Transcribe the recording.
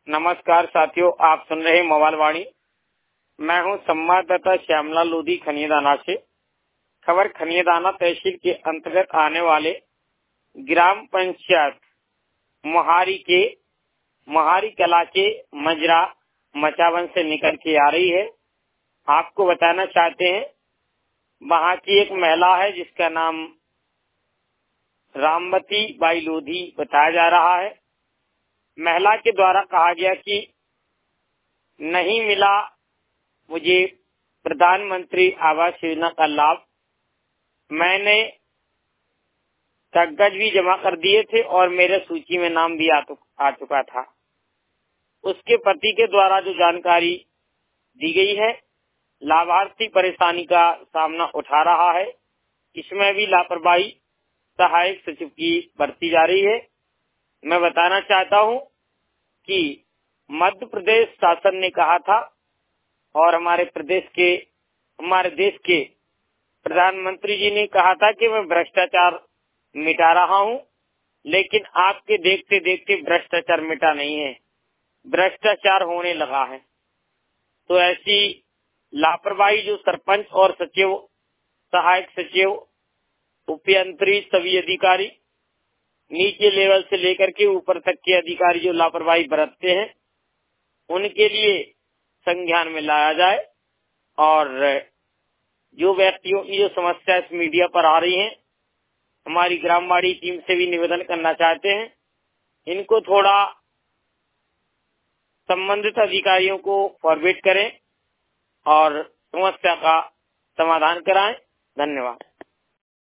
नमस्कार साथियों, आप सुन रहे मोबाइल वाणी। मैं हूं संवाददाता श्यामला लोधी खनियादाना से। खबर खनियादाना तहसील के अंतर्गत आने वाले ग्राम पंचायत मोहारी कला के मजरा मचावन से निकल के आ रही है। आपको बताना चाहते हैं, वहाँ की एक महिला है जिसका नाम रामवती बाई लोधी बताया जा रहा है। महिला के द्वारा कहा गया कि नहीं मिला मुझे प्रधानमंत्री आवास योजना का लाभ। मैंने कागज भी जमा कर दिए थे और मेरे सूची में नाम भी आ चुका था। उसके पति के द्वारा जो जानकारी दी गई है, लाभार्थी परेशानी का सामना उठा रहा है। इसमें भी लापरवाही सहायक सचिव की बरती जा रही है। मैं बताना चाहता हूं कि मध्य प्रदेश शासन ने कहा था और हमारे देश के प्रधानमंत्री जी ने कहा था कि मैं भ्रष्टाचार मिटा रहा हूं, लेकिन आपके देखते देखते भ्रष्टाचार मिटा नहीं है, भ्रष्टाचार होने लगा है। तो ऐसी लापरवाही जो सरपंच और सचिव, सहायक सचिव, उपयंत्री, सभी अधिकारी, नीचे लेवल से लेकर के ऊपर तक के अधिकारी जो लापरवाही बरतते हैं, उनके लिए संज्ञान में लाया जाए। और जो व्यक्तियों की जो समस्या इस मीडिया पर आ रही है, हमारी ग्रामवाणी टीम से भी निवेदन करना चाहते हैं, इनको थोड़ा संबंधित अधिकारियों को फॉरवर्ड करें और समस्या का समाधान कराएं। धन्यवाद।